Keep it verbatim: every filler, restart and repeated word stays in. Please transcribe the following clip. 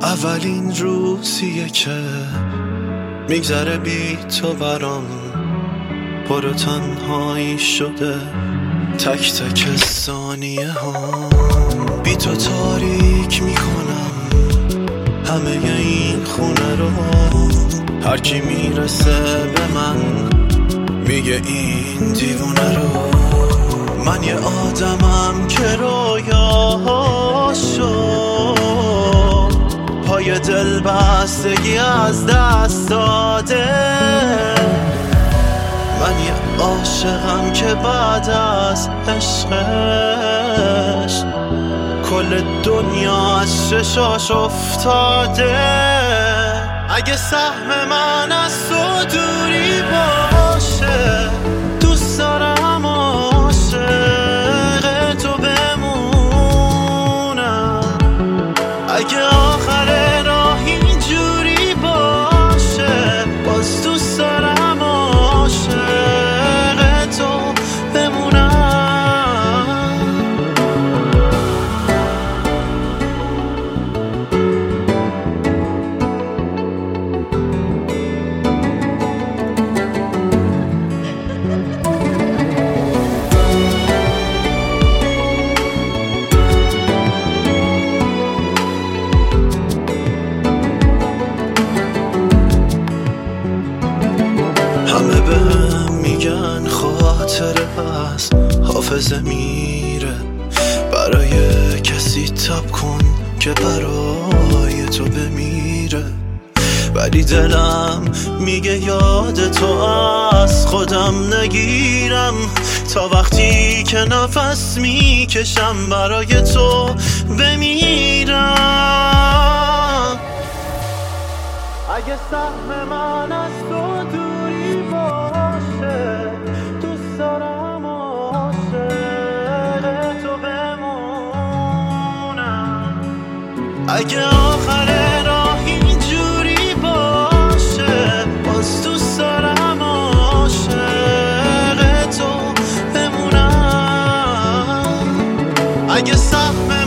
اولین روزیه که میگذره بی تو برام، پر تنهایی شده تک تک ثانیه ها. بی تو تاریک میکنم همه این خونه رو. هر کی میرسه به من میگه این دیوونه رو. من یه آدمم که رویاهاشو پای دل بستگی از دست داده. من یه عاشقم که بعد از عشقش کل دنیا از چشاش افتاده. اگه سهم من از تو دوری باشه، دوست دارم عاشق تو بمونم. اگه آخر راه اینجوری باشه، باز دوست دارم عاشق تو بمونم. همه بهم میگن خاطره هست، حافظه میره. برای کسی تب کن که برای تو بمیره. ولی دلم میگه یاد تو از خودم نگیرم، تا وقتی که نفس میکشم برای تو بمیرم. اگه سهم من از تو دوری باشه، دوست دارم عاشق تو بمونم. اگه آخر راه اینجوری باشه، باز دوست دارم عاشق تو بمونم. اگه سهم